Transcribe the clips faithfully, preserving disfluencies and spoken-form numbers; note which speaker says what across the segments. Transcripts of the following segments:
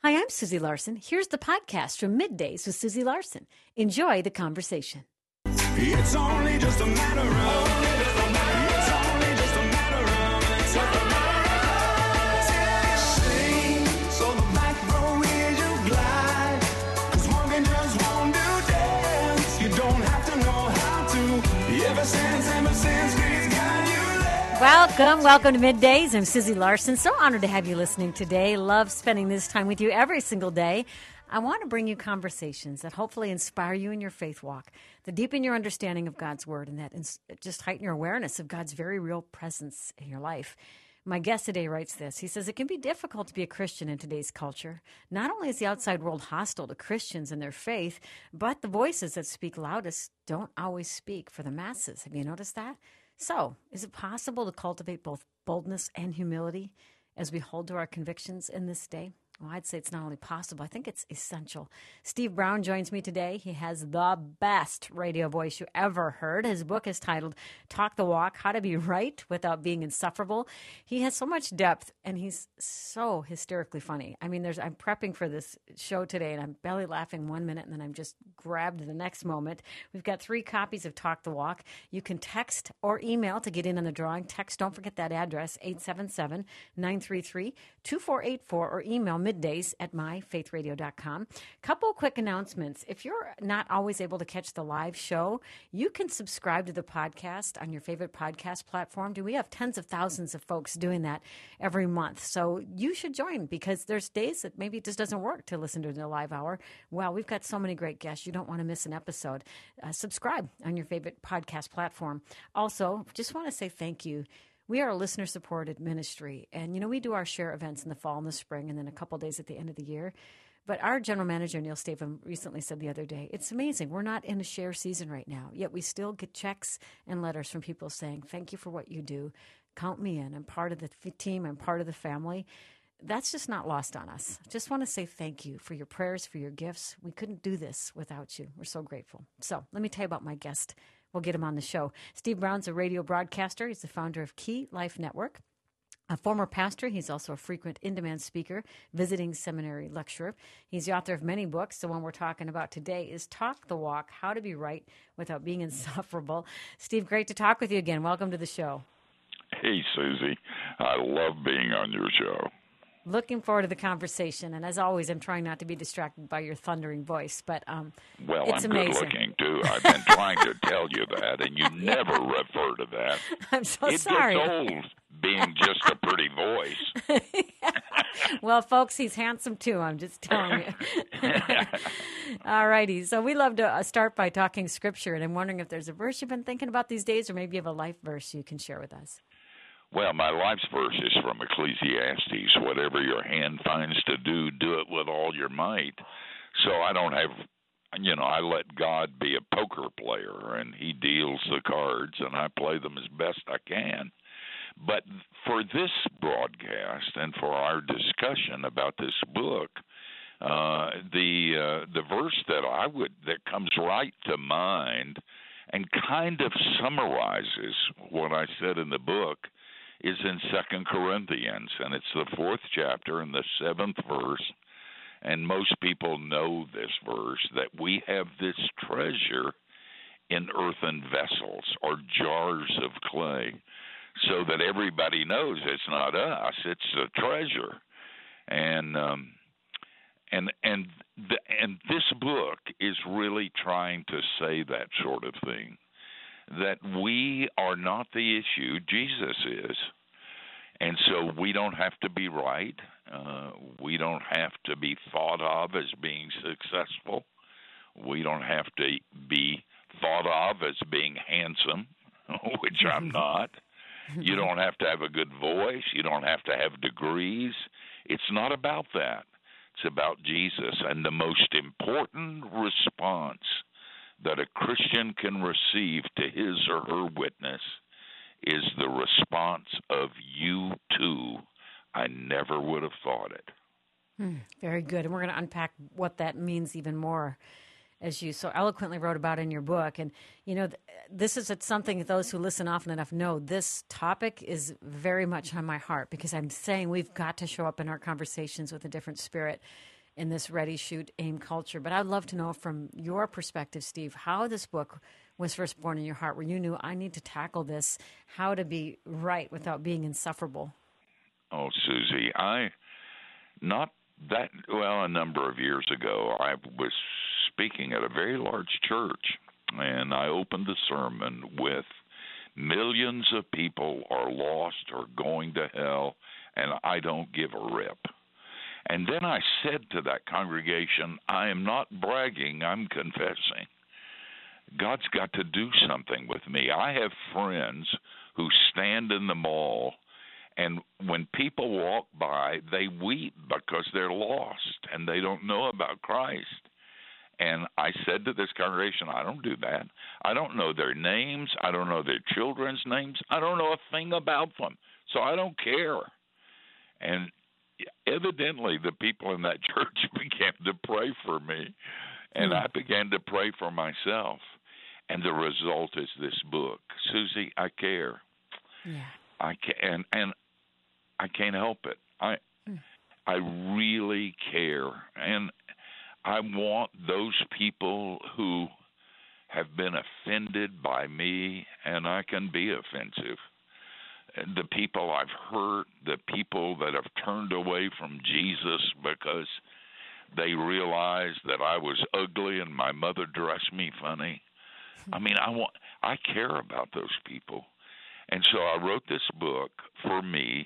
Speaker 1: Hi, I'm Susie Larson. Here's the podcast from Middays with Susie Larson. Enjoy the conversation.
Speaker 2: It's only just a matter of, it's only just a matter of time. Sing, so the back row is your glide. 'Cause walking just won't do dance. You don't have to know how to. Ever since, ever since we've got you there.
Speaker 1: Welcome, welcome to Middays. I'm Susie Larson. So honored to have you listening today. Love spending this time with you every single day. I want to bring you conversations that hopefully inspire you in your faith walk, that deepen your understanding of God's Word, and that ins- just heighten your awareness of God's very real presence in your life. My guest today writes this. He says, it can be difficult to be a Christian in today's culture. Not only is the outside world hostile to Christians and their faith, but the voices that speak loudest don't always speak for the masses. Have you noticed that? So, is it possible to cultivate both boldness and humility as we hold to our convictions in this day? Well, I'd say it's not only possible, I think it's essential. Steve Brown joins me today. He has the best radio voice you ever heard. His book is titled Talk the Walk, How to Be Right Without Being Insufferable. He has so much depth, and he's so hysterically funny. I mean, there's I'm prepping for this show today, and I'm belly laughing one minute, and then I'm just grabbed the next moment. We've got three copies of Talk the Walk. You can text or email to get in on the drawing. Text, don't forget that address, eight seven seven, nine three three, two four eight four, or email middays at my faith radio dot com. Couple quick announcements. If you're not always able to catch the live show, you can subscribe to the podcast on your favorite podcast platform. Do we have tens of thousands of folks doing that every month? So you should join, because there's days that maybe it just doesn't work to listen to the live hour. Well, we've got so many great guests. You don't want to miss an episode. Uh, subscribe on your favorite podcast platform. Also, just want to say thank you. We are a listener-supported ministry, and, you know, we do our share events in the fall and the spring and then a couple days at the end of the year. But our general manager, Neil Stavum, recently said the other day, it's amazing. We're not in a share season right now, yet we still get checks and letters from people saying, thank you for what you do. Count me in. I'm part of the f- team. I'm part of the family. That's just not lost on us. Just want to say thank you for your prayers, for your gifts. We couldn't do this without you. We're so grateful. So let me tell you about my guest. We'll get him on the show. Steve Brown's a radio broadcaster. He's the founder of Key Life Network. A former pastor, he's also a frequent in-demand speaker, visiting seminary lecturer. He's the author of many books. The one we're talking about today is Talk the Walk, How to Be Right Without Being Insufferable. Steve, great to talk with you again. Welcome to the show.
Speaker 3: Hey, Susie. I love being on your show.
Speaker 1: Looking forward to the conversation. And as always, I'm trying not to be distracted by your thundering voice. But um,
Speaker 3: well,
Speaker 1: it's
Speaker 3: I'm
Speaker 1: amazing.
Speaker 3: good looking, too. I've been trying to tell you that, and you never refer to that.
Speaker 1: I'm so
Speaker 3: it
Speaker 1: sorry.
Speaker 3: It gets old being just a pretty voice.
Speaker 1: Yeah. Well, folks, he's handsome, too. I'm just telling you. All righty. So we love to uh, start by talking Scripture. And I'm wondering if there's a verse you've been thinking about these days, or maybe you have a life verse you can share with us.
Speaker 3: Well, my life's verse is from Ecclesiastes. Whatever your hand finds to do, do it with all your might. So I don't have, you know, I let God be a poker player, and he deals the cards, and I play them as best I can. But for this broadcast and for our discussion about this book, uh, the uh, the verse that I would that comes right to mind and kind of summarizes what I said in the book is in Second Corinthians, and it's the fourth chapter and the seventh verse, and most people know this verse, that we have this treasure in earthen vessels or jars of clay, so that everybody knows it's not us, it's a treasure. And um, and and the, and this book is really trying to say that sort of thing, that we are not the issue, Jesus is. And so we don't have to be right. Uh, we don't have to be thought of as being successful. We don't have to be thought of as being handsome, which I'm not. You don't have to have a good voice. You don't have to have degrees. It's not about that. It's about Jesus. And the most important response that a Christian can receive to his or her witness is the response of you too. I never would have thought it.
Speaker 1: Hmm, very good. And we're going to unpack what that means even more as you so eloquently wrote about in your book. And, you know, th- this is something that those who listen often enough know this topic is very much on my heart, because I'm saying we've got to show up in our conversations with a different spirit in this ready, shoot, aim culture. But I'd love to know from your perspective, Steve, how this book was first born in your heart, where you knew I need to tackle this, how to be right without being insufferable.
Speaker 3: Oh, Susie, I, not that, well, a number of years ago, I was speaking at a very large church, and I opened the sermon with millions of people are lost or going to hell, and I don't give a rip. And then I said to that congregation, I am not bragging, I'm confessing. God's got to do something with me. I have friends who stand in the mall, and when people walk by, they weep because they're lost and they don't know about Christ. And I said to this congregation, I don't do that. I don't know their names. I don't know their children's names. I don't know a thing about them. So I don't care. And evidently the people in that church began to pray for me, and I began to pray for myself. And the result is this book. Susie, I care.
Speaker 1: Yeah.
Speaker 3: I can, and I can't help it. I I really care, and I want those people who have been offended by me, and I can be offensive. The people I've hurt, the people that have turned away from Jesus because they realized that I was ugly and my mother dressed me funny. I mean, I want, I care about those people. And so I wrote this book for me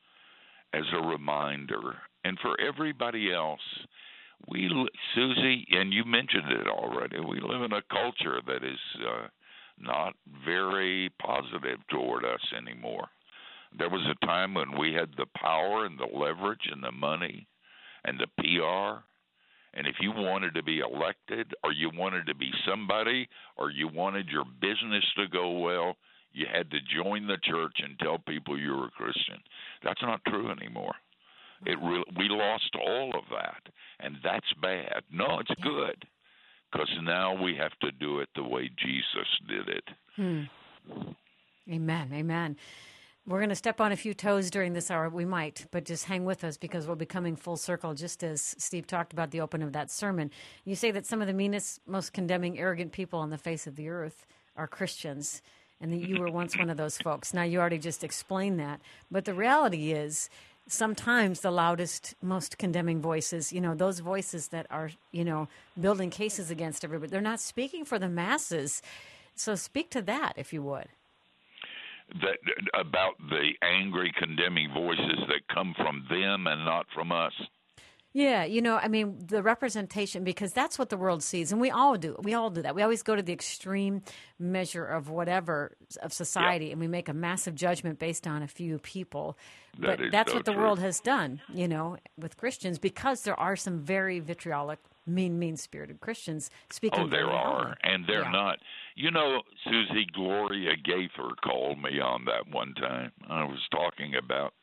Speaker 3: as a reminder, and for everybody else. We, Susie, and you mentioned it already, we live in a culture that is uh, not very positive toward us anymore. There was a time when we had the power and the leverage and the money and the P R, and if you wanted to be elected or you wanted to be somebody or you wanted your business to go well, you had to join the church and tell people you were a Christian. That's not true anymore. It re- we lost all of that, and that's bad. No, it's good, because now we have to do it the way Jesus did it.
Speaker 1: Hmm. Amen, amen. We're going to step on a few toes during this hour. We might, but just hang with us, because we'll be coming full circle, just as Steve talked about the opening of that sermon. You say that some of the meanest, most condemning, arrogant people on the face of the earth are Christians, and that you were once one of those folks. Now, you already just explained that, but the reality is sometimes the loudest, most condemning voices, you know, those voices that are, you know, building cases against everybody, they're not speaking for the masses. So speak to that, if you would.
Speaker 3: That about the angry, condemning voices that come from them and not from us.
Speaker 1: Yeah, you know, I mean, the representation, because that's what the world sees, and we all do. We all do that. We always go to the extreme measure of whatever of society, yep. and we make a massive judgment based on a few people.
Speaker 3: That
Speaker 1: but
Speaker 3: is
Speaker 1: that's
Speaker 3: so
Speaker 1: what the
Speaker 3: true.
Speaker 1: world has done, you know, with Christians, because there are some very vitriolic, mean, mean-spirited Christians speaking.
Speaker 3: Oh, there are,
Speaker 1: loudly.
Speaker 3: and they're
Speaker 1: yeah.
Speaker 3: not. You know, Susie, Gloria Gaither called me on that one time. I was talking about,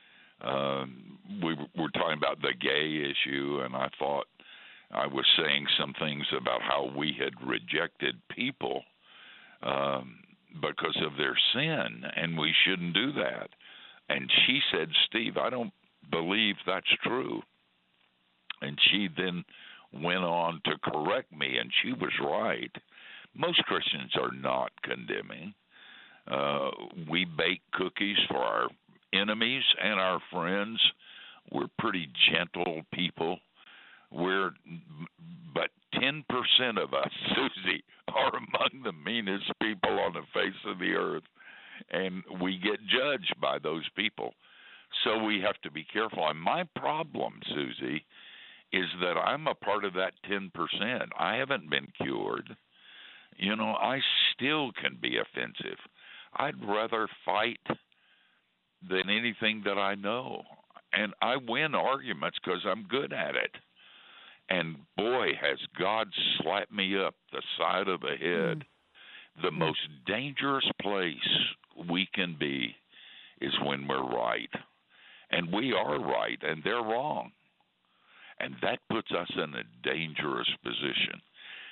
Speaker 3: um, we were talking about the gay issue, and I thought I was saying some things about how we had rejected people um, because of their sin, and we shouldn't do that. And she said, Steve, I don't believe that's true. And she then went on to correct me, and she was right. Most Christians are not condemning. Uh, we bake cookies for our enemies and our friends. We're pretty gentle people. We're, but ten percent of us, Susie, are among the meanest people on the face of the earth, and we get judged by those people. So we have to be careful. And my problem, Susie, is that I'm a part of that ten percent. I haven't been cured. You know, I still can be offensive. I'd rather fight than anything that I know. And I win arguments because I'm good at it. And boy, has God slapped me up the side of the head. Mm. The mm. most dangerous place we can be is when we're right. And we are right, and they're wrong. And that puts us in a dangerous position.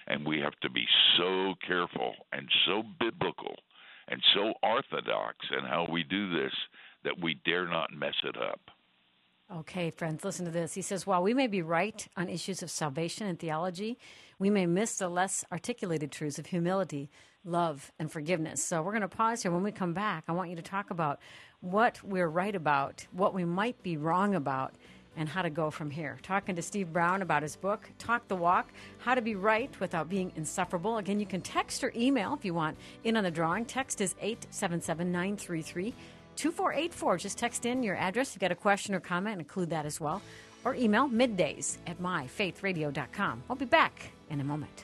Speaker 3: And we have to be so careful and so biblical and so orthodox in how we do this that we dare not mess it up.
Speaker 1: Okay, friends, listen to this. He says, while we may be right on issues of salvation and theology, we may miss the less articulated truths of humility, love, and forgiveness. So we're going to pause here. When we come back, I want you to talk about what we're right about, what we might be wrong about, and how to go from here. Talking to Steve Brown about his book, Talk the Walk, How to Be Right Without Being Insufferable. Again, you can text or email if you want in on the drawing. Text is eight seven seven, nine three three, two four eight four. Just text in your address. If you've got a question or comment, include that as well. Or email middays at my faith radio dot com. I'll be back in a moment.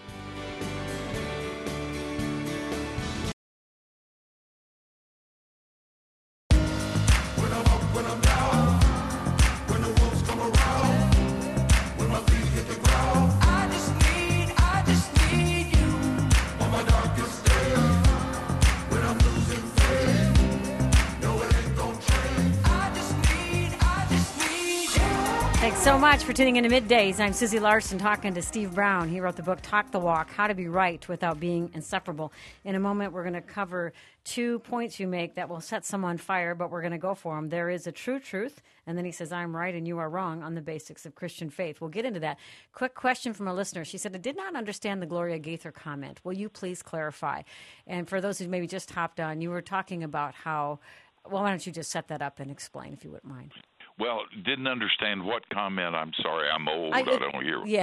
Speaker 1: Thanks so much for tuning in to Middays. I'm Susie Larson talking to Steve Brown. He wrote the book, Talk the Walk, How to Be Right Without Being Insufferable. In a moment, we're going to cover two points you make that will set some on fire, but we're going to go for them. There is a true truth, and then he says, I'm right and you are wrong on the basics of Christian faith. We'll get into that. Quick question from a listener. She said, I did not understand the Gloria Gaither comment. Will you please clarify? And for those who maybe just hopped on, you were talking about how, well, why don't you just set that up and explain, if you wouldn't mind?
Speaker 3: Well, didn't understand what comment. I'm sorry, I'm old. I, I don't hear.
Speaker 1: Yeah.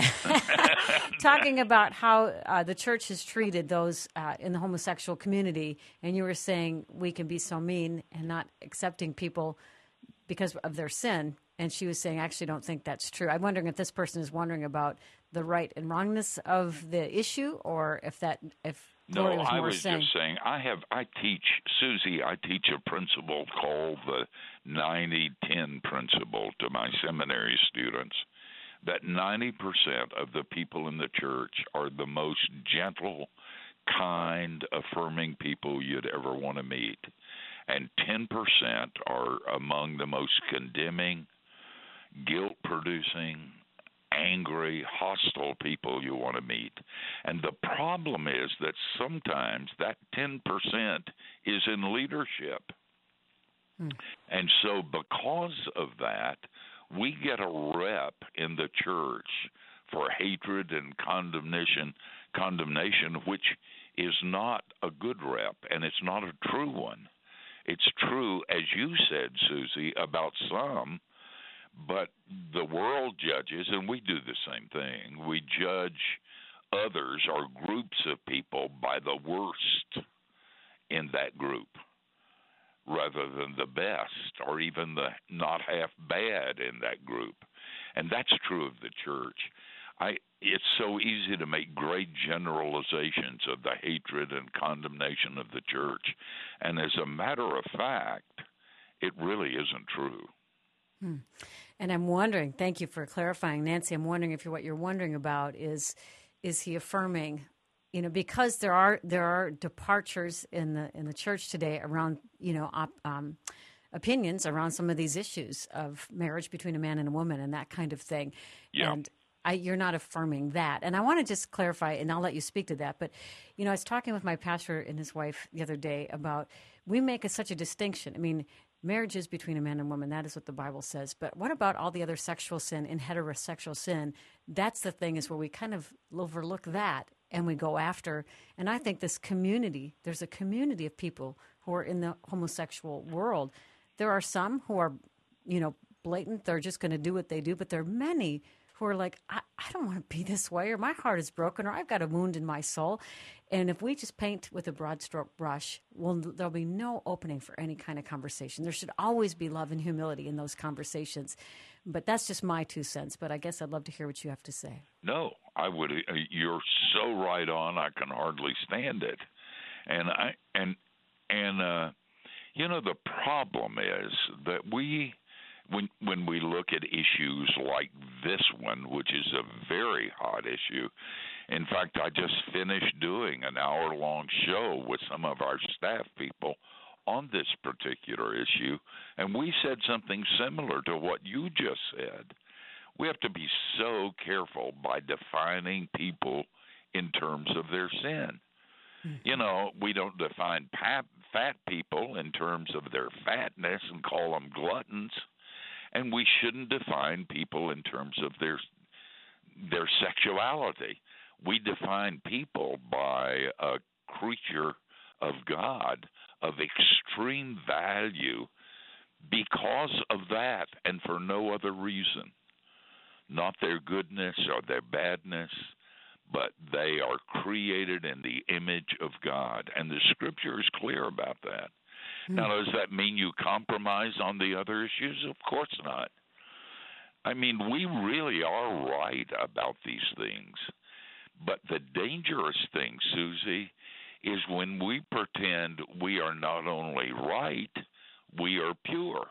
Speaker 1: Talking about how uh, the church has treated those uh, in the homosexual community, and you were saying we can be so mean and not accepting people because of their sin. And she was saying, I actually don't think that's true. I'm wondering if this person is wondering about the right and wrongness of the issue, or if that if
Speaker 3: No,
Speaker 1: Gloria was
Speaker 3: I
Speaker 1: more
Speaker 3: was
Speaker 1: saying.
Speaker 3: just saying, I have, I teach, Susie, I teach a principle called the ninety ten principle to my seminary students, that ninety percent of the people in the church are the most gentle, kind, affirming people you'd ever want to meet. And ten percent are among the most condemning, guilt-producing, angry, hostile people you want to meet. And the problem is that sometimes that ten percent is in leadership. Hmm. And so because of that, we get a rep in the church for hatred and condemnation, condemnation, which is not a good rep, and it's not a true one. It's true, as you said, Susie, about some, but the world judges, and we do the same thing. We judge others or groups of people by the worst in that group rather than the best or even the not half bad in that group. And that's true of the church. I, it's so easy to make great generalizations of the hatred and condemnation of the church. And as a matter of fact, it really isn't true.
Speaker 1: Hmm. And I'm wondering, thank you for clarifying, Nancy, I'm wondering if you're, what you're wondering about is, is he affirming, you know, because there are there are departures in the in the church today around, you know, op, um, opinions around some of these issues of marriage between a man and a woman and that kind of thing.
Speaker 3: Yeah.
Speaker 1: And I, you're not affirming that. And I want to just clarify, and I'll let you speak to that. But, you know, I was talking with my pastor and his wife the other day about we make a, such a distinction. I mean, marriage is between a man and woman. That is what the Bible says. But what about all the other sexual sin and heterosexual sin? That's the thing, is where we kind of overlook that and we go after. And I think this community, there's a community of people who are in the homosexual world. There are some who are, you know, blatant. They're just going to do what they do. But there are many who are like, I, I don't want to be this way, or my heart is broken, or I've got a wound in my soul. And if we just paint with a broad stroke brush, well, there'll be no opening for any kind of conversation. There should always be love and humility in those conversations. But that's just my two cents. But I guess I'd love to hear what you have to say.
Speaker 3: No, I would. Uh, you're so right on. I can hardly stand it. And I and and uh, you know, the problem is that we. When when we look at issues like this one, which is a very hot issue, in fact, I just finished doing an hour-long show with some of our staff people on this particular issue, and we said something similar to what you just said. We have to be so careful by defining people in terms of their sin. You know, we don't define fat, fat people in terms of their fatness and call them gluttons, and we shouldn't define people in terms of their their sexuality. We define people by a creature of God of extreme value because of that and for no other reason. Not their goodness or their badness, but they are created in the image of God. And the Scripture is clear about that. Mm. Now, does that mean you compromise on the other issues? Of course not. I mean, we really are right about these things. But the dangerous thing, Susie, is when we pretend we are not only right, we are pure.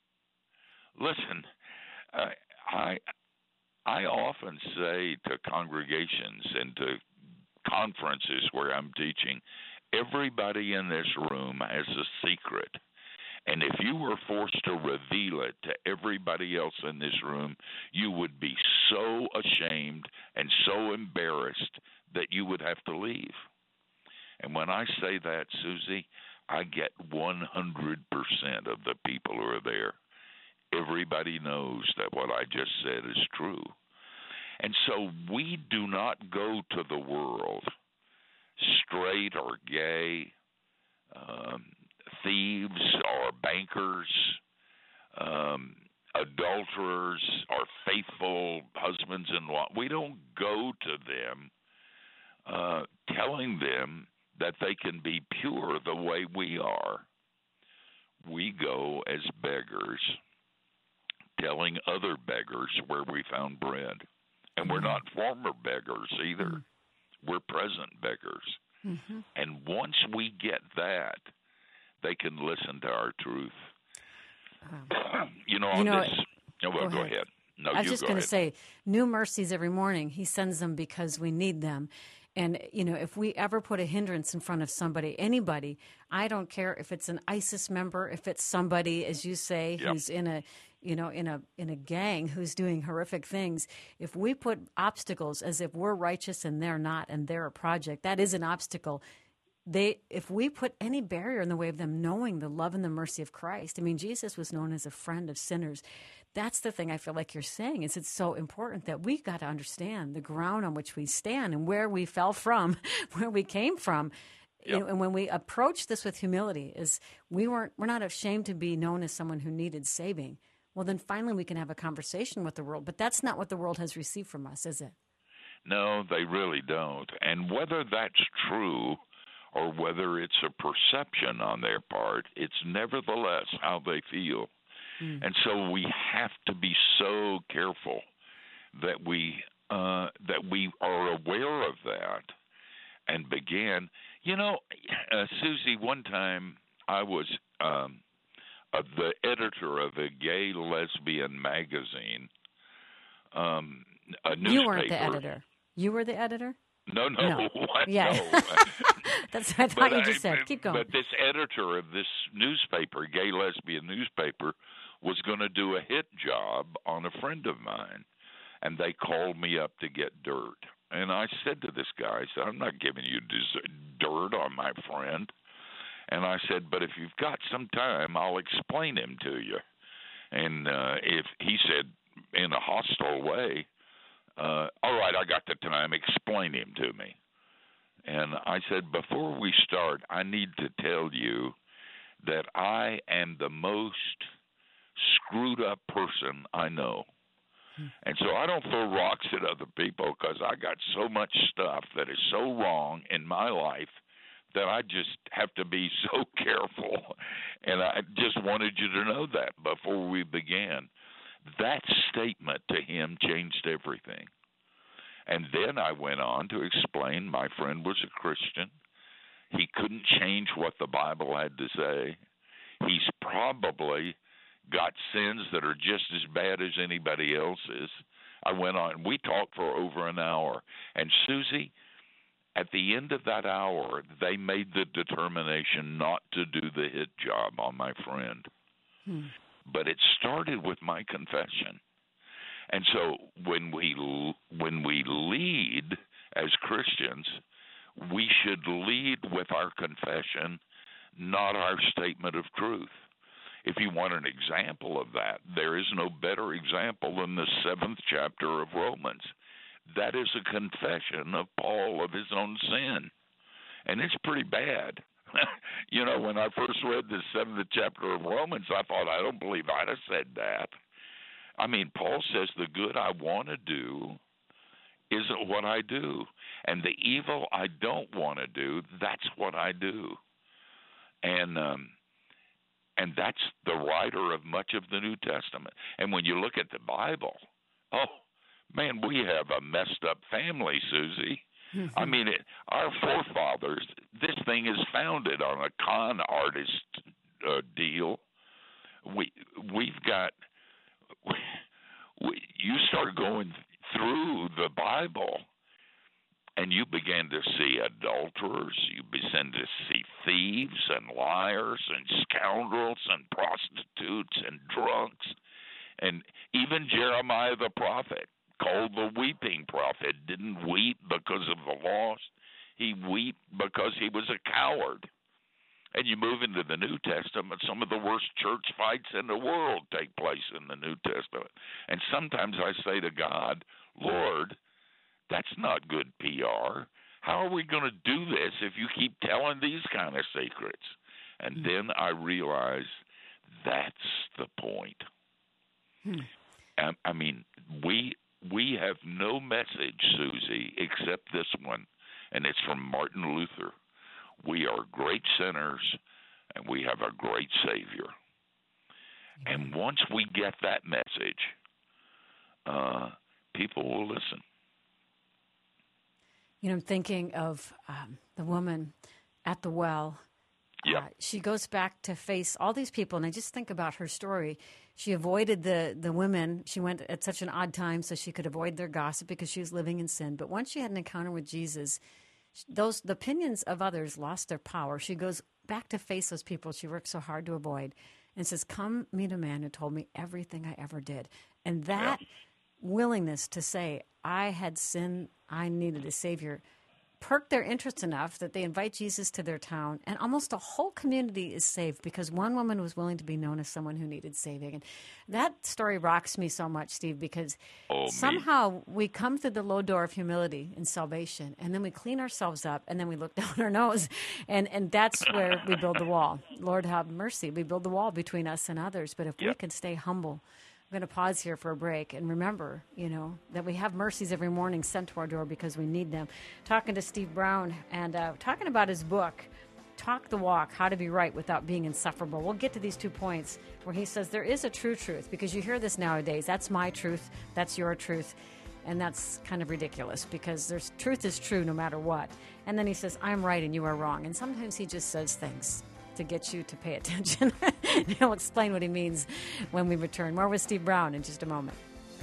Speaker 3: Listen, uh, I I often say to congregations and to conferences where I'm teaching, everybody in this room has a secret. And if you were forced to reveal it to everybody else in this room, you would be so ashamed and so embarrassed that you would have to leave. And when I say that, Susie, I get one hundred percent of the people who are there. Everybody knows that what I just said is true. And so we do not go to the world, straight or gay, um, thieves or bankers, um, adulterers or faithful husbands-in-law. We don't go to them uh, telling them that they can be pure the way we are. We go as beggars, telling other beggars where we found bread. And we're not former beggars either. Mm-hmm. We're present beggars. Mm-hmm. And once we get that, they can listen to our truth. Um, you know, on
Speaker 1: you know,
Speaker 3: this. Oh, well,
Speaker 1: go,
Speaker 3: go
Speaker 1: ahead.
Speaker 3: ahead. No,
Speaker 1: I was
Speaker 3: you
Speaker 1: just
Speaker 3: go
Speaker 1: going to
Speaker 3: ahead.
Speaker 1: say, new mercies every morning. He sends them because we need them. And, you know, if we ever put a hindrance in front of somebody, anybody, I don't care if it's an ISIS member, if it's somebody, as you say,
Speaker 3: yep.
Speaker 1: who's in a, you know, in a in a gang who's doing horrific things, if we put obstacles as if we're righteous and they're not and they're a project, that is an obstacle. They, if we put any barrier in the way of them knowing the love and the mercy of Christ, I mean, Jesus was known as a friend of sinners. That's the thing I feel like you're saying is it's so important that we got to understand the ground on which we stand and where we fell from, where we came from.
Speaker 3: Yep.
Speaker 1: You know, and when we approach this with humility, is we weren't, we're not ashamed to be known as someone who needed saving. Well, then finally we can have a conversation with the world. But that's not what the world has received from us, is it?
Speaker 3: No, they really don't. And whether that's true or whether it's a perception on their part, it's nevertheless how they feel. Mm. And so we have to be so careful that we uh, that we are aware of that and begin. You know, uh, Susie, one time I was um, uh, the editor of a gay lesbian magazine, um, a newspaper.
Speaker 1: You weren't the editor. You were the editor?
Speaker 3: No, no,
Speaker 1: no.
Speaker 3: what?
Speaker 1: Yeah.
Speaker 3: No.
Speaker 1: That's what I thought
Speaker 3: but
Speaker 1: you just
Speaker 3: I,
Speaker 1: said. Keep going.
Speaker 3: But this editor of this newspaper, gay lesbian newspaper, was going to do a hit job on a friend of mine, and they called me up to get dirt. And I said to this guy, I said, I'm not giving you des- dirt on my friend. And I said, but if you've got some time, I'll explain him to you. And uh, if he said in a hostile way, uh, all right, I got the time, explain him to me. And I said, before we start, I need to tell you that I am the most screwed up person I know. Hmm. And so I don't throw rocks at other people because I got so much stuff that is so wrong in my life that I just have to be so careful. And I just wanted you to know that before we began. That statement to him changed everything. And then I went on to explain my friend was a Christian. He couldn't change what the Bible had to say. He's probably got sins that are just as bad as anybody else's. I went on. We talked for over an hour. And Susie, at the end of that hour, they made the determination not to do the hit job on my friend. Hmm. But it started with my confession. And so when we when we lead as Christians, Christians, we should lead with our confession, not our statement of truth. If you want an example of that, there is no better example than the seventh chapter of Romans. That is a confession of Paul of his own sin, and it's pretty bad. You know, when I first read the seventh chapter of Romans, I thought, I don't believe I'd have said that. I mean, Paul says the good I want to do isn't what I do, and the evil I don't want to do, that's what I do. And um, and that's the writer of much of the New Testament. And when you look at the Bible, oh, man, we have a messed up family, Susie. Mm-hmm. I mean, it, our forefathers, this thing is founded on a con artist uh, deal. We, we've got, we, we, you start going through the Bible, and you begin to see adulterers, you begin to see thieves and liars and scoundrels and prostitutes and drunks. And even Jeremiah the prophet, called the weeping prophet, didn't weep because of the loss. He wept because he was a coward. And you move into the New Testament, some of the worst church fights in the world take place in the New Testament. And sometimes I say to God, Lord, that's not good P R. How are we going to do this if you keep telling these kind of secrets? And mm. then I realize that's the point. Hmm. I, I mean, we we have no message, Susie, except this one, and it's from Martin Luther. We are great sinners, and we have a great Savior. Mm. And once we get that message, uh, people will listen.
Speaker 1: You know, I'm thinking of um, the woman at the well.
Speaker 3: Yeah.
Speaker 1: Uh, she goes back to face all these people, and I just think about her story. She avoided the, the women. She went at such an odd time so she could avoid their gossip because she was living in sin. But once she had an encounter with Jesus, those the opinions of others lost their power. She goes back to face those people she worked so hard to avoid and says, come meet a man who told me everything I ever did. And that yeah. willingness to say, I had sinned, I needed a Savior, perked their interest enough that they invite Jesus to their town, and almost a whole community is saved because one woman was willing to be known as someone who needed saving. And that story rocks me so much, Steve, because
Speaker 3: oh,
Speaker 1: somehow we come through the low door of humility and salvation, and then we clean ourselves up, and then we look down our nose, and, and that's where we build the wall. Lord, have mercy. We build the wall between us and others, but if yep. we can stay humble. I'm going to pause here for a break and remember, you know, that we have mercies every morning sent to our door because we need them. Talking to Steve Brown and uh, talking about his book, Talk the Walk, How to Be Right Without Being Insufferable. We'll get to these two points where he says there is a true truth, because you hear this nowadays. That's my truth. That's your truth. And that's kind of ridiculous because there's truth is true no matter what. And then he says, I'm right and you are wrong. And sometimes he just says things to get you to pay attention. He'll explain what he means when we return. More with Steve Brown in just a moment.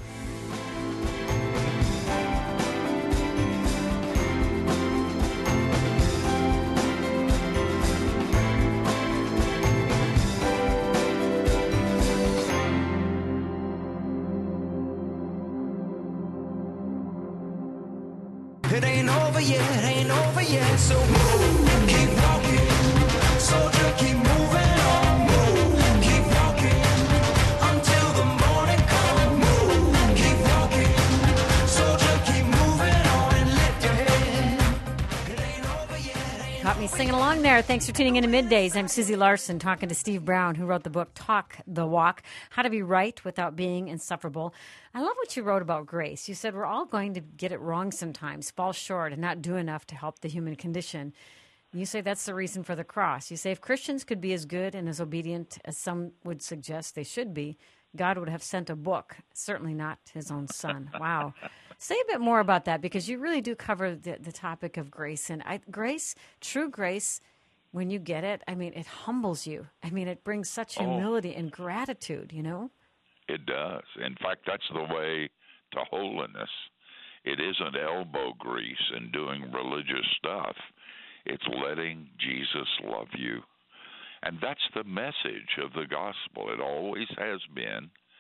Speaker 2: It ain't over yet, ain't over yet, so move, keep walking. Soldier, keep moving on, move, keep walking, until the morning comes, move, keep walking, soldier, keep moving on and lift your head, it ain't over yet, ain't
Speaker 1: Caught me singing along there. Thanks for tuning in to Middays. I'm Susie Larson, talking to Steve Brown, who wrote the book Talk the Walk, How to Be Right Without Being Insufferable. I love what you wrote about grace. You said we're all going to get it wrong sometimes, fall short, and not do enough to help the human condition. You say that's the reason for the cross. You say if Christians could be as good and as obedient as some would suggest they should be, God would have sent a book, certainly not his own son. Wow. Say a bit more about that, because you really do cover the, the topic of grace. And I, grace, true grace, when you get it, I mean, it humbles you. I mean, it brings such humility oh, and gratitude, you know?
Speaker 3: It does. In fact, that's the way to holiness. It isn't elbow grease and doing religious stuff. It's letting Jesus love you. And that's the message of the gospel. It always has been,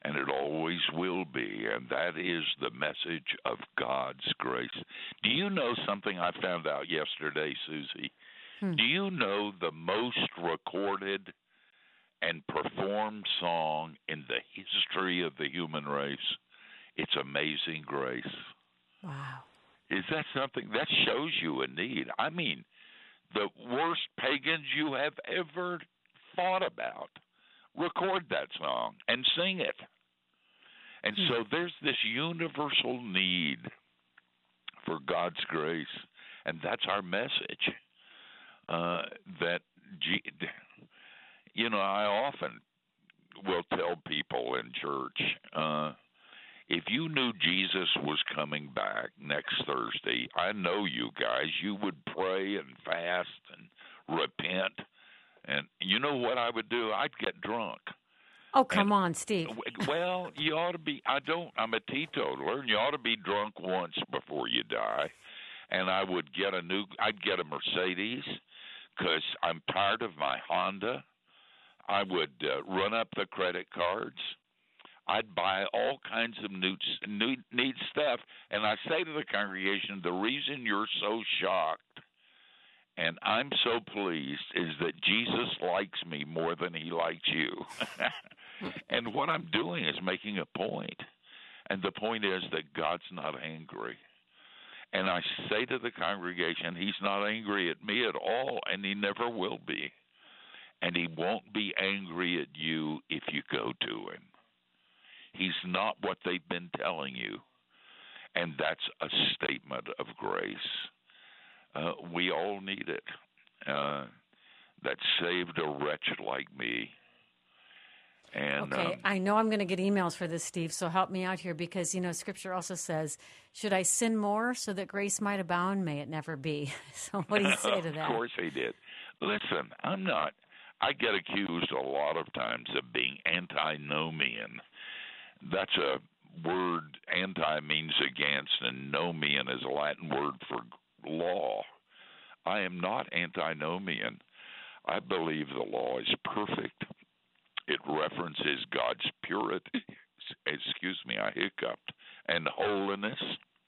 Speaker 3: and it always will be, and that is the message of God's grace. Do you know something I found out yesterday, Susie? Hmm. Do you know the most recorded and performed song in the history of the human race? It's Amazing Grace.
Speaker 1: Wow.
Speaker 3: Is that something? That shows you a need. I mean, the worst pagans you have ever thought about record that song and sing it. And so there's this universal need for God's grace, and that's our message. Uh, that, you know, I often will tell people in church, uh, if you knew Jesus was coming back next Thursday, I know you guys, you would pray and fast and repent. And you know what I would do? I'd get drunk.
Speaker 1: Oh, come
Speaker 3: and,
Speaker 1: on, Steve.
Speaker 3: Well, you ought to be, I don't, I'm a teetotaler, and you ought to be drunk once before you die. And I would get a new, I'd get a Mercedes because I'm tired of my Honda. I would uh, run up the credit cards. I'd buy all kinds of new, new, neat stuff. And I say to the congregation, the reason you're so shocked and I'm so pleased is that Jesus likes me more than he likes you. And what I'm doing is making a point. And the point is that God's not angry. And I say to the congregation, he's not angry at me at all, and he never will be. And he won't be angry at you if you go to him. He's not what they've been telling you. And that's a statement of grace. Uh, we all need it. Uh, that saved a wretch like me. And,
Speaker 1: okay,
Speaker 3: um,
Speaker 1: I know I'm going to get emails for this, Steve, so help me out here because, you know, Scripture also says, should I sin more so that grace might abound? May it never be. So what do you say to that?
Speaker 3: Of course he did. Listen, I'm not, I get accused a lot of times of being antinomian. That's a word, anti means against, and nomian is a Latin word for law. I am not antinomian. I believe the law is perfect. It references God's purity, excuse me, I hiccuped, and holiness,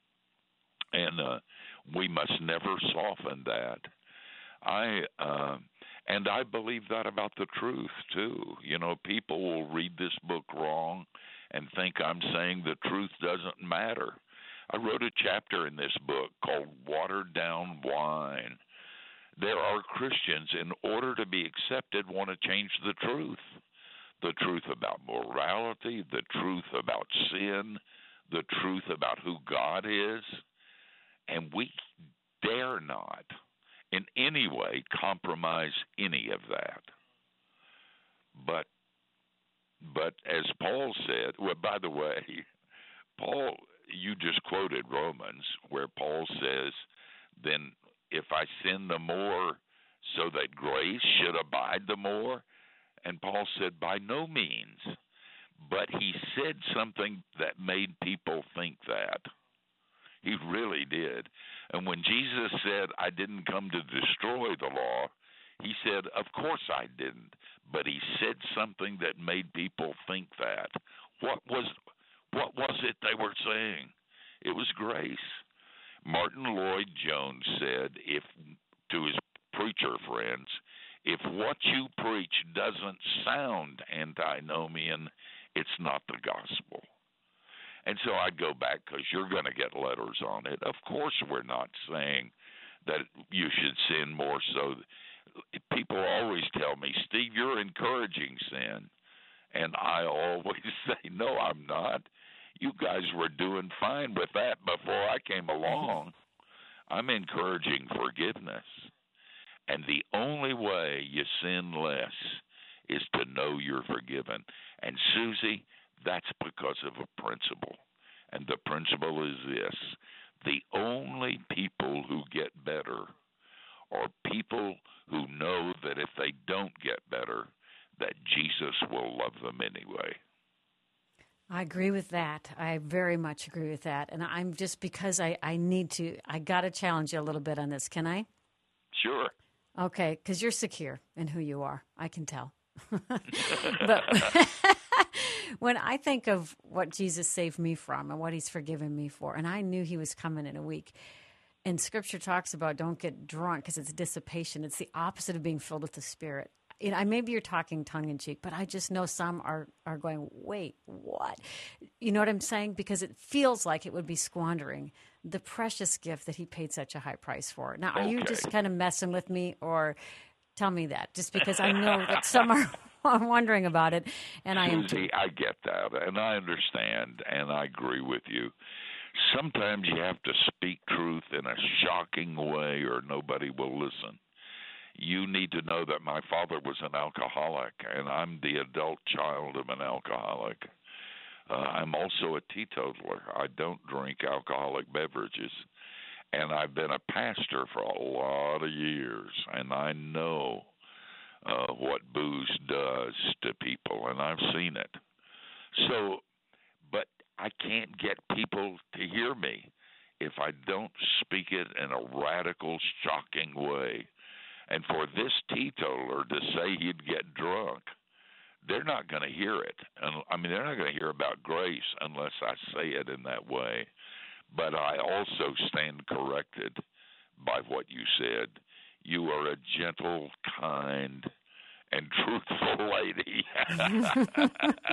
Speaker 3: and uh, we must never soften that. I uh, and I believe that about the truth, too. You know, people will read this book wrong and think I'm saying the truth doesn't matter. I wrote a chapter in this book called Watered Down Wine. There are Christians, in order to be accepted, want to change the truth. The truth about morality, the truth about sin, the truth about who God is. And we dare not in any way compromise any of that. But but as Paul said, well, by the way, Paul, you just quoted Romans where Paul says, then if I sin the more so that grace should abide the more, and Paul said, by no means. But he said something that made people think that. He really did. And when Jesus said, I didn't come to destroy the law, he said, of course I didn't. But he said something that made people think that. What was what was it they were saying? It was grace. Martin Lloyd-Jones said, if to his preacher friends, if what you preach doesn't sound antinomian, it's not the gospel. And so I go back because you're going to get letters on it. Of course we're not saying that you should sin more so. People always tell me, Steve, you're encouraging sin. And I always say, no, I'm not. You guys were doing fine with that before I came along. I'm encouraging forgiveness. And the only way you sin less is to know you're forgiven. And, Susie, that's because of a principle. And the principle is this. The only people who get better are people who know that if they don't get better, that Jesus will love them anyway.
Speaker 1: I agree with that. I very much agree with that. And I'm just because I, I need to, I got to challenge you a little bit on this. Can I?
Speaker 3: Sure.
Speaker 1: Okay, because you're secure in who you are. I can tell. But when I think of what Jesus saved me from and what he's forgiven me for, and I knew he was coming in a week, and Scripture talks about don't get drunk because it's dissipation. It's the opposite of being filled with the Spirit. You know, maybe you're talking tongue in cheek, but I just know some are, are going, wait, what? You know what I'm saying? Because it feels like it would be squandering the precious gift that he paid such a high price for. Now, are you
Speaker 3: Okay.
Speaker 1: just kind of messing with me, or tell me that? Just because I know that some are wondering about it, and I am too.
Speaker 3: Susie, I get that, and I understand, and I agree with you. Sometimes you have to speak truth in a shocking way or nobody will listen. You need to know that my father was an alcoholic, and I'm the adult child of an alcoholic. Uh, I'm also a teetotaler. I don't drink alcoholic beverages, and I've been a pastor for a lot of years, and I know uh, what booze does to people, and I've seen it. So, but I can't get people to hear me if I don't speak it in a radical, shocking way. And for this teetotaler to say he'd get drunk, they're not going to hear it. And I mean, they're not going to hear about grace unless I say it in that way. But I also stand corrected by what you said. You are a gentle, kind, and truthful lady.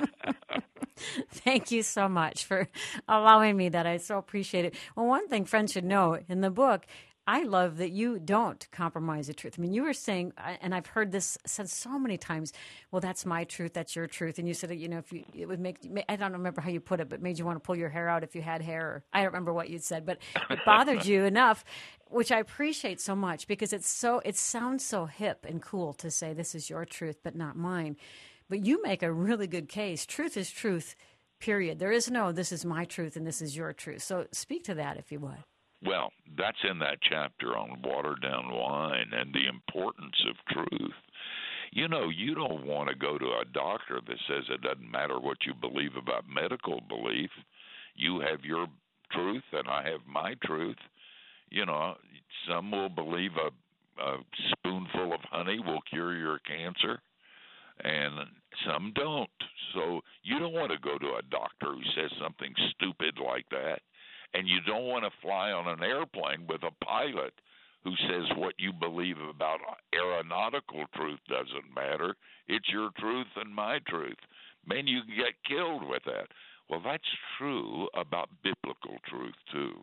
Speaker 1: Thank you so much for allowing me that. I so appreciate it. Well, one thing friends should know in the book, I love that you don't compromise the truth. I mean, you were saying, and I've heard this said so many times, well, that's my truth, that's your truth. And you said, you know, if you, it would make, I don't remember how you put it, but made you want to pull your hair out if you had hair. Or, I don't remember what you said, but it bothered you enough, which I appreciate so much because it's so, it sounds so hip and cool to say this is your truth, but not mine. But you make a really good case. Truth is truth, period. There is no, this is my truth and this is your truth. So speak to that if you would.
Speaker 3: Well, that's in that chapter on watered down wine and the importance of truth. You know, you don't want to go to a doctor that says it doesn't matter what you believe about medical belief. You have your truth and I have my truth. You know, some will believe a, a spoonful of honey will cure your cancer, and some don't. So you don't want to go to a doctor who says something stupid like that. And you don't want to fly on an airplane with a pilot who says what you believe about aeronautical truth doesn't matter. It's your truth and my truth. Man, you can get killed with that. Well, that's true about biblical truth, too.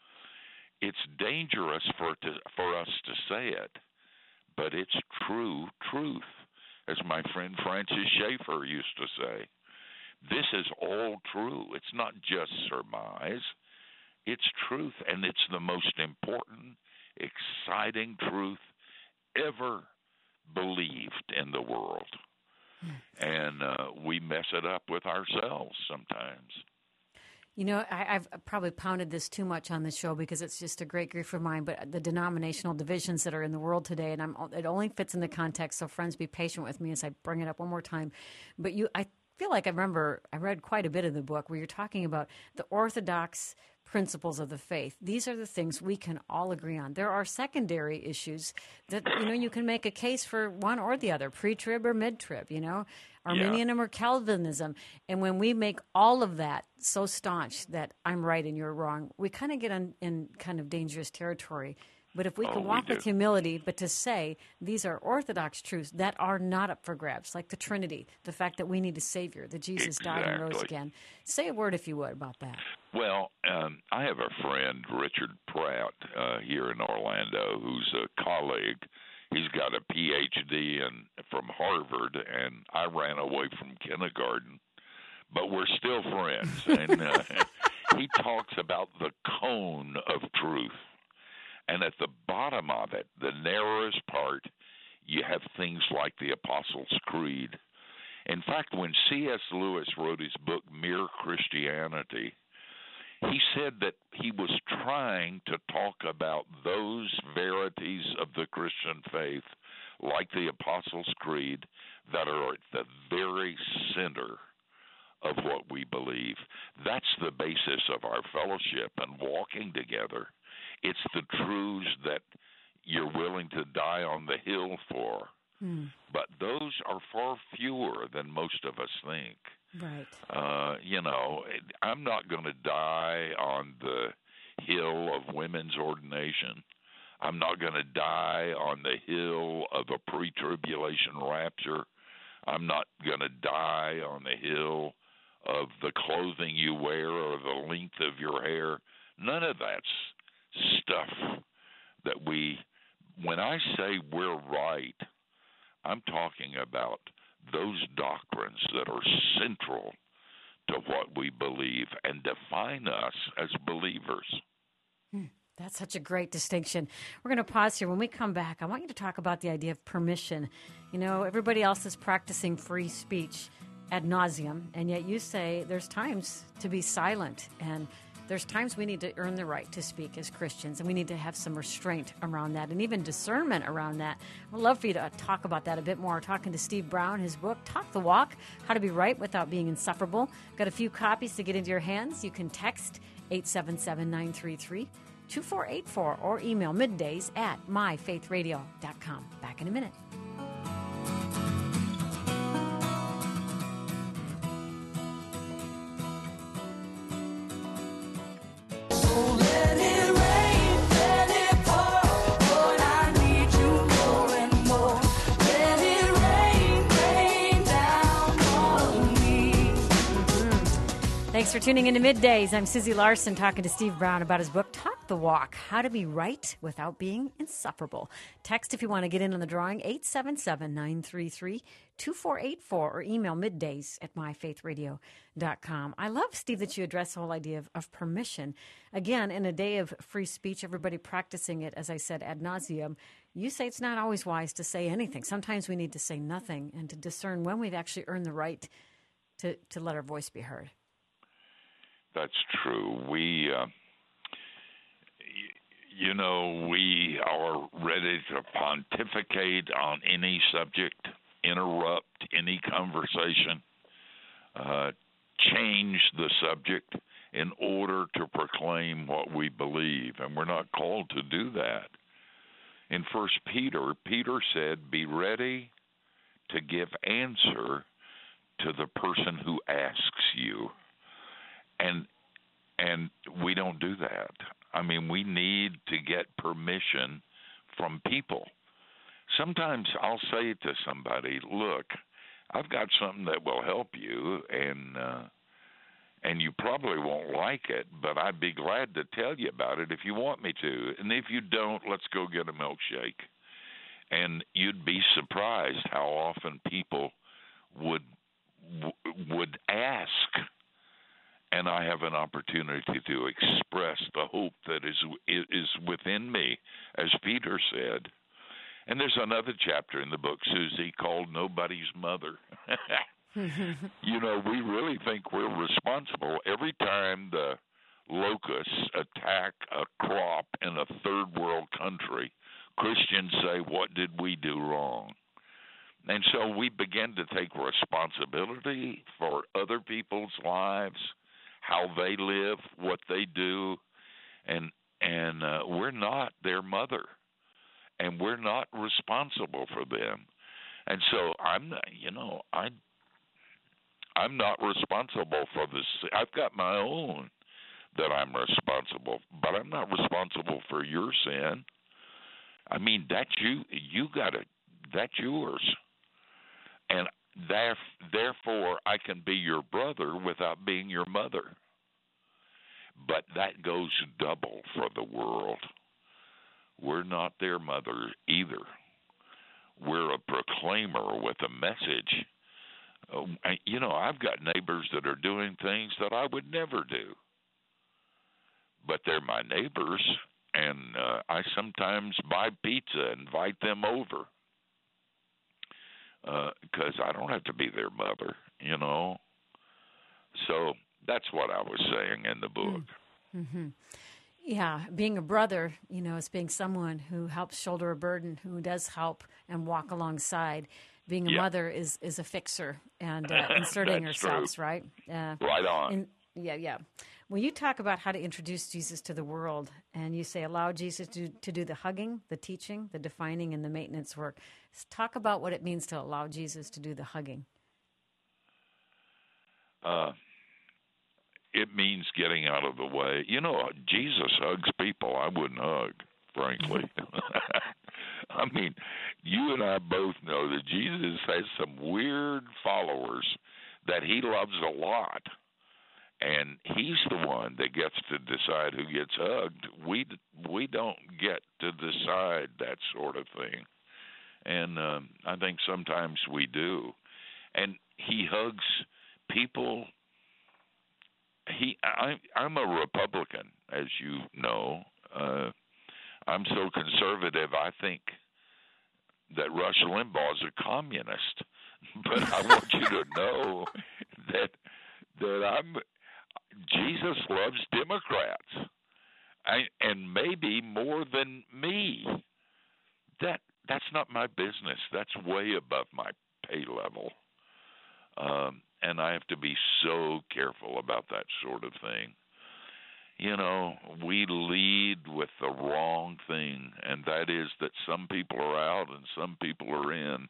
Speaker 3: It's dangerous for to, for us to say it, but it's true truth, as my friend Francis Schaeffer used to say. This is all true. It's not just surmise. It's truth, and it's the most important, exciting truth ever believed in the world. And uh, we mess it up with ourselves sometimes.
Speaker 1: You know, I, I've probably pounded this too much on the show because it's just a great grief of mine, but the denominational divisions that are in the world today, and I'm, it only fits in the context, so friends, be patient with me as I bring it up one more time. But you, I feel like I remember I read quite a bit of the book where you're talking about the orthodox principles of the faith. These are the things we can all agree on. There are secondary issues that, you know, you can make a case for one or the other, pre-trib or mid-trib, you know, Arminianism yeah. or Calvinism. And when we make all of that so staunch that I'm right and you're wrong, we kind of get in, in kind of dangerous territory. But if we can
Speaker 3: oh,
Speaker 1: walk
Speaker 3: we
Speaker 1: with humility, but to say these are orthodox truths that are not up for grabs, like the Trinity, the fact that we need a Savior, that Jesus
Speaker 3: exactly.
Speaker 1: died and rose again. Say a word, if you would, about that.
Speaker 3: Well, um, I have a friend, Richard Pratt, uh, here in Orlando, who's a colleague. He's got a P H D in, from Harvard, and I ran away from kindergarten, but we're still friends. And uh, he talks about the cone of truth. And at the bottom of it, the narrowest part, you have things like the Apostles' Creed. In fact, when C S Lewis wrote his book, Mere Christianity, he said that he was trying to talk about those verities of the Christian faith, like the Apostles' Creed, that are at the very center of what we believe. That's the basis of our fellowship and walking together. It's the truths that you're willing to die on the hill for.
Speaker 1: Hmm.
Speaker 3: But those are far fewer than most of us think.
Speaker 1: Right.
Speaker 3: Uh, you know, I'm not going to die on the hill of women's ordination. I'm not going to die on the hill of a pre-tribulation rapture. I'm not going to die on the hill of the clothing you wear or the length of your hair. None of that's stuff that we, when I say we're right, I'm talking about those doctrines that are central to what we believe and define us as believers.
Speaker 1: Hmm. That's such a great distinction. We're going to pause here. When we come back, I want you to talk about the idea of permission. You know, everybody else is practicing free speech ad nauseum, and yet you say there's times to be silent, and there's times we need to earn the right to speak as Christians, and we need to have some restraint around that and even discernment around that. I'd love for you to talk about that a bit more. Talking to Steve Brown, his book, Talk the Walk, How to Be Right Without Being Insufferable. Got a few copies to get into your hands. You can text eight seven seven, nine three three, two four eight four or email middays at my faith radio dot com. Back in a minute. Thanks for tuning into Middays. I'm Susie Larson talking to Steve Brown about his book, Talk the Walk, How to Be Right Without Being Insufferable. Text if you want to get in on the drawing, eight seven seven, nine three three, two four eight four or email middays at my faith radio dot com. I love, Steve, that you address the whole idea of, of permission. Again, in a day of free speech, everybody practicing it, as I said, ad nauseum, you say it's not always wise to say anything. Sometimes we need to say nothing and to discern when we've actually earned the right to, to let our voice be heard.
Speaker 3: That's true. We, uh, y- you know, we are ready to pontificate on any subject, interrupt any conversation, uh, change the subject in order to proclaim what we believe, and we're not called to do that. In First Peter, Peter said, "Be ready to give answer to the person who asks you." And and we don't do that. I mean, we need to get permission from people. Sometimes I'll say to somebody, "Look, I've got something that will help you, and uh, and you probably won't like it, but I'd be glad to tell you about it if you want me to. And if you don't, let's go get a milkshake." And you'd be surprised how often people would would ask. And I have an opportunity to express the hope that is is within me, as Peter said. And there's another chapter in the book, Susie, called Nobody's Mother. You know, we really think we're responsible. Every time the locusts attack a crop in a third world country, Christians say, "What did we do wrong?" And so we begin to take responsibility for other people's lives, how they live, what they do, and and uh, we're not their mother, and we're not responsible for them. And so I'm, you know, I, I'm not responsible for this. I've got my own that I'm responsible, but I'm not responsible for your sin. I mean, that's you. You got it. That's yours, and There, therefore, I can be your brother without being your mother. But that goes double for the world. We're not their mother either. We're a proclaimer with a message. Uh, you know, I've got neighbors that are doing things that I would never do. But they're my neighbors, and uh, I sometimes buy pizza and invite them over. Because uh, I don't have to be their mother, you know. So that's what I was saying in the book.
Speaker 1: Mm-hmm. Yeah, being a brother, you know, is being someone who helps shoulder a burden, who does help and walk alongside. Being a
Speaker 3: yeah.
Speaker 1: mother is, is a fixer and uh, inserting ourselves,
Speaker 3: true.
Speaker 1: right? Uh,
Speaker 3: right on.
Speaker 1: in, yeah, yeah. When you talk about how to introduce Jesus to the world, and you say allow Jesus to, to do the hugging, the teaching, the defining, and the maintenance work, talk about what it means to allow Jesus to do the hugging.
Speaker 3: Uh, it means getting out of the way. You know, Jesus hugs people I wouldn't hug, frankly. I mean, you and I both know that Jesus has some weird followers that he loves a lot. And he's the one that gets to decide who gets hugged. We we don't get to decide that sort of thing, and um, I think sometimes we do. And he hugs people. He I I'm a Republican, as you know. Uh, I'm so conservative. I think that Rush Limbaugh is a communist, but I want you to know that that I'm. Jesus loves Democrats, I, and maybe more than me. That that's not my business. That's way above my pay level, um, and I have to be so careful about that sort of thing. You know, we lead with the wrong thing, and that is that some people are out and some people are in,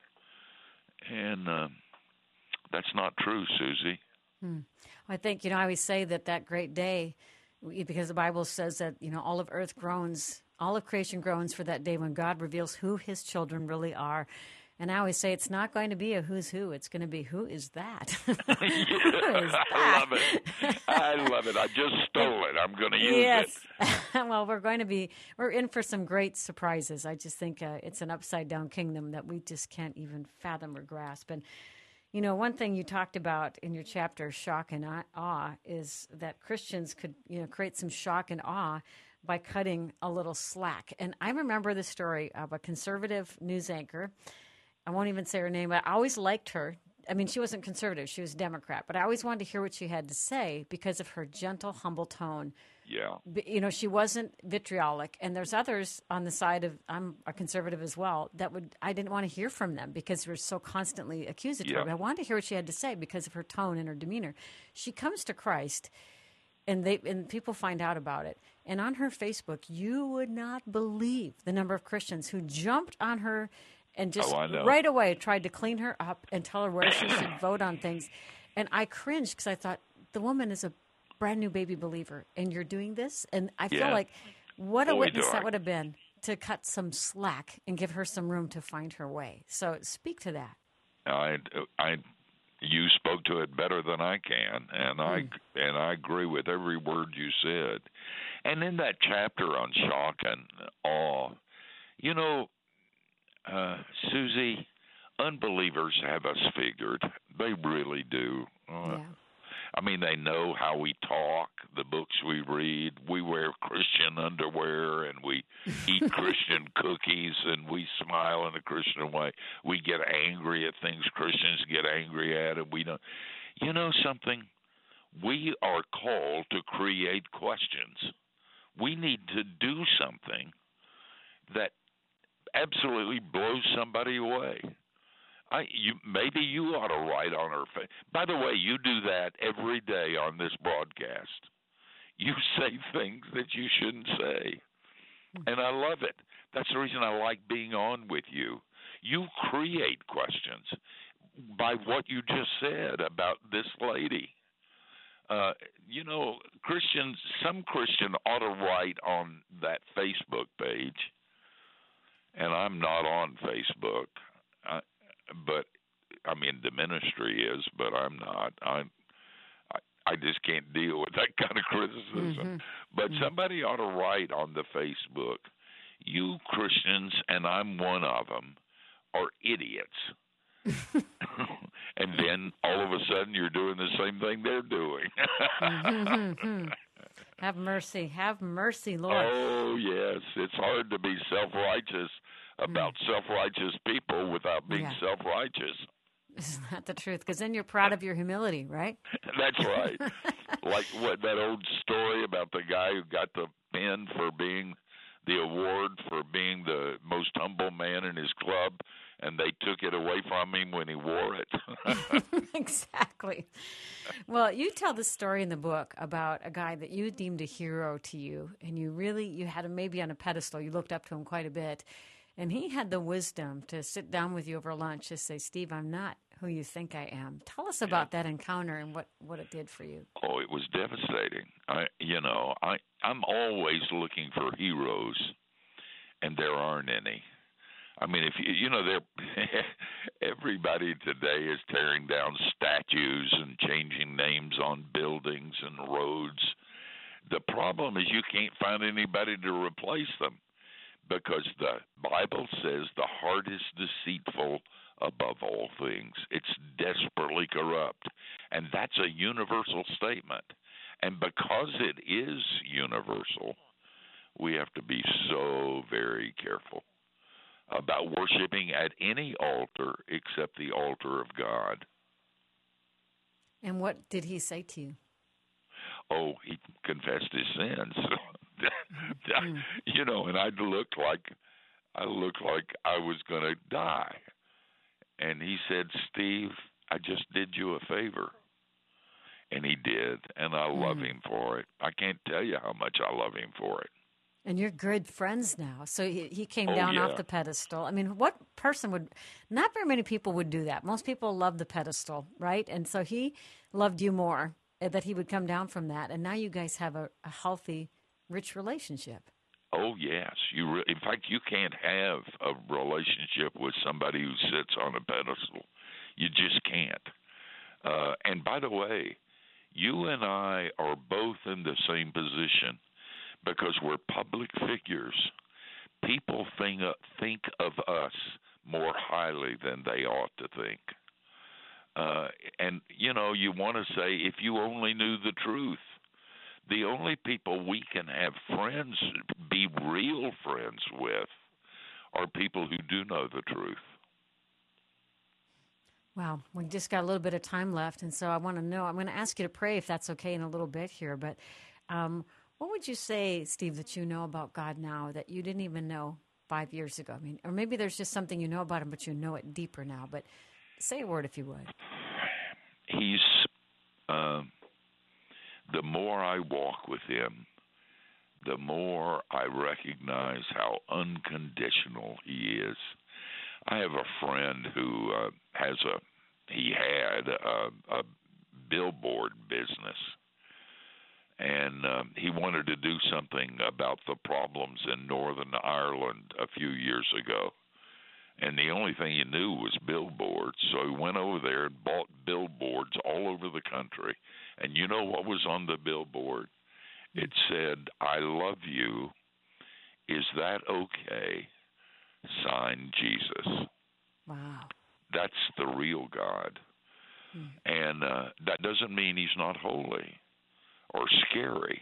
Speaker 3: and uh, that's not true, Susie.
Speaker 1: Hmm. I think, you know, I always say that that great day, because the Bible says that, you know, all of earth groans, all of creation groans for that day when God reveals who his children really are. And I always say it's not going to be a who's who. It's going to be who is that? Who is that?
Speaker 3: I love it. I love it. I just stole it. I'm going to use
Speaker 1: yes.
Speaker 3: it.
Speaker 1: Well, we're going to be, we're in for some great surprises. I just think uh, it's an upside down kingdom that we just can't even fathom or grasp. And you know, one thing you talked about in your chapter, shock and awe, is that Christians could, you know, create some shock and awe by cutting a little slack. And I remember the story of a conservative news anchor. I won't even say her name, but I always liked her. I mean, she wasn't conservative. She was Democrat. But I always wanted to hear what she had to say because of her gentle, humble tone.
Speaker 3: Yeah.
Speaker 1: You know, she wasn't vitriolic. And there's others on the side of, I'm a conservative as well, that would, I didn't want to hear from them because we're so constantly accusatory.
Speaker 3: Yeah.
Speaker 1: But I wanted to hear what she had to say because of her tone and her demeanor. She comes to Christ, and they and people find out about it. And on her Facebook, you would not believe the number of Christians who jumped on her and just
Speaker 3: oh,
Speaker 1: right away tried to clean her up and tell her where she should vote on things. And I cringed because I thought, the woman is a brand new baby believer, and you're doing this? And I feel
Speaker 3: yeah.
Speaker 1: like what a
Speaker 3: Boy,
Speaker 1: witness that
Speaker 3: I.
Speaker 1: would have been to cut some slack and give her some room to find her way. So speak to that.
Speaker 3: I, I, you spoke to it better than I can, and I
Speaker 1: Mm.
Speaker 3: and I agree with every word you said. And in that chapter on shock and awe, you know, uh, Susie, unbelievers have us figured. They really do. Uh,
Speaker 1: Yeah.
Speaker 3: I mean, they know how we talk, the books we read. We wear Christian underwear, and we eat Christian cookies, and we smile in a Christian way. We get angry at things Christians get angry at, and we don't. You know something? We are called to create questions. We need to do something that absolutely blows somebody away. I, you, maybe you ought to write on her face. By the way, you do that every day on this broadcast. You say things that you shouldn't say, and I love it. That's the reason I like being on with you. You create questions by what you just said about this lady. Uh, you know, Christians, some Christian ought to write on that Facebook page, and I'm not on Facebook. I, But I mean, the ministry is, but I'm not. I'm, I I just can't deal with that kind of criticism.
Speaker 1: Mm-hmm.
Speaker 3: But
Speaker 1: mm-hmm.
Speaker 3: somebody ought to write on the Facebook, "You Christians, and I'm one of them, are idiots." And then all of a sudden, you're doing the same thing they're doing.
Speaker 1: mm-hmm. Have mercy, have mercy, Lord.
Speaker 3: Oh yes, it's hard to be self-righteous about mm. self-righteous people without being
Speaker 1: yeah.
Speaker 3: self-righteous.
Speaker 1: Isn't that the truth? Because then you're proud of your humility, right?
Speaker 3: That's right. Like what that old story about the guy who got the pin for being the award for being the most humble man in his club, and they took it away from him when he wore it.
Speaker 1: Exactly. Well, you tell the story in the book about a guy that you deemed a hero to you, and you really, you had him maybe on a pedestal. You looked up to him quite a bit, and he had the wisdom to sit down with you over lunch and say, Steve, I'm not who you think I am. Tell us about yeah. that encounter and what, what it did for you.
Speaker 3: Oh, it was devastating. I, you know, I, I'm always looking for heroes, and there aren't any. I mean, if you, you know, everybody today is tearing down statues and changing names on buildings and roads. The problem is you can't find anybody to replace them, because the Bible says the heart is deceitful above all things. It's desperately corrupt. And that's a universal statement. And because it is universal, we have to be so very careful about worshiping at any altar except the altar of God.
Speaker 1: And what did he say to you?
Speaker 3: Oh, he confessed his sins.
Speaker 1: mm.
Speaker 3: You know, and I looked like I looked like I was going to die. And he said, Steve, I just did you a favor. And he did, and I mm. love him for it. I can't tell you how much I love him for it.
Speaker 1: And you're good friends now. So he, he came
Speaker 3: oh,
Speaker 1: down
Speaker 3: yeah.
Speaker 1: off the pedestal. I mean, what person would, not very many people would do that. Most people love the pedestal, right? And so he loved you more, that he would come down from that. And now you guys have a, a healthy, rich relationship.
Speaker 3: Oh, yes. You re- in fact, you can't have a relationship with somebody who sits on a pedestal. You just can't. Uh, and by the way, you and I are both in the same position because we're public figures. People think, uh, think of us more highly than they ought to think. Uh, and, you know, you want to say, if you only knew the truth. The only people we can have friends, be real friends with, are people who do know the truth.
Speaker 1: Wow, we just got a little bit of time left, and so I want to know, I'm going to ask you to pray if that's okay in a little bit here, but um, what would you say, Steve, that you know about God now that you didn't even know five years ago? I mean, or maybe there's just something you know about him, but you know it deeper now, but say a word if you would.
Speaker 3: He's... Uh, The more I walk with him, the more I recognize how unconditional he is. I have a friend who uh, has a, he had a, a billboard business, and uh, he wanted to do something about the problems in Northern Ireland a few years ago. And the only thing he knew was billboards, so he went over there and bought billboards all over the country. And you know what was on the billboard? It said, I love you. Is that okay? Signed, Jesus.
Speaker 1: Wow.
Speaker 3: That's the real God. Hmm. And uh, that doesn't mean he's not holy or scary.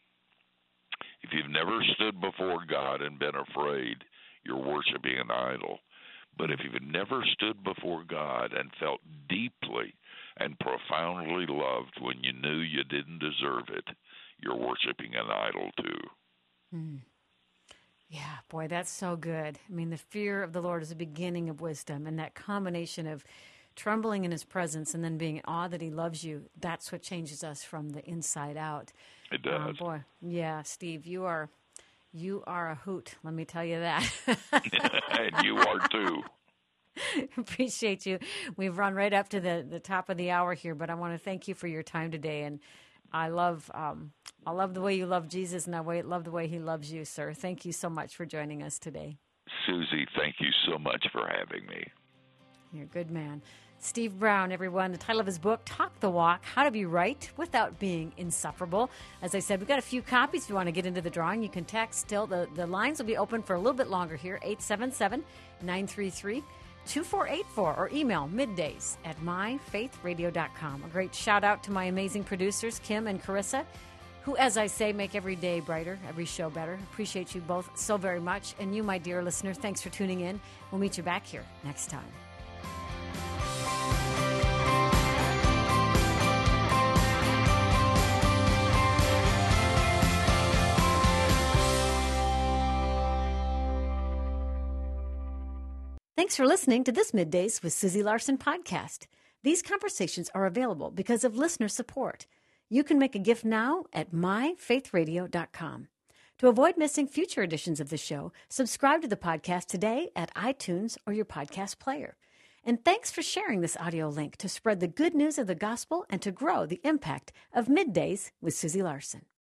Speaker 3: If you've never stood before God and been afraid, you're worshiping an idol. But if you've never stood before God and felt deeply and profoundly loved when you knew you didn't deserve it, you're worshiping an idol too.
Speaker 1: Mm. Yeah, boy, that's so good. I mean, the fear of the Lord is the beginning of wisdom, and that combination of trembling in his presence and then being in awe that he loves you, that's what changes us from the inside out.
Speaker 3: It does.
Speaker 1: Uh, boy, yeah, Steve, you are... You are a hoot, let me tell you that.
Speaker 3: And you are too.
Speaker 1: Appreciate you. We've run right up to the, the top of the hour here, but I want to thank you for your time today. And I love um, I love the way you love Jesus, and I love the way he loves you, sir. Thank you so much for joining us today.
Speaker 3: Susie, thank you so much for having me.
Speaker 1: You're a good man. Steve Brown, everyone. The title of his book, Talk the Walk, How to Be Right Without Being Insufferable. As I said, we've got a few copies. If you want to get into the drawing, you can text still. The, the lines will be open for a little bit longer here, eight seven seven, nine three three, two four eight four, or email middays at my faith radio dot com. A great shout out to my amazing producers, Kim and Carissa, who, as I say, make every day brighter, every show better. Appreciate you both so very much. And you, my dear listener, thanks for tuning in. We'll meet you back here next time. Thanks for listening to this Middays with Susie Larson podcast. These conversations are available because of listener support. You can make a gift now at my faith radio dot com. To avoid missing future editions of the show, subscribe to the podcast today at iTunes or your podcast player. And thanks for sharing this audio link to spread the good news of the gospel and to grow the impact of Middays with Susie Larson.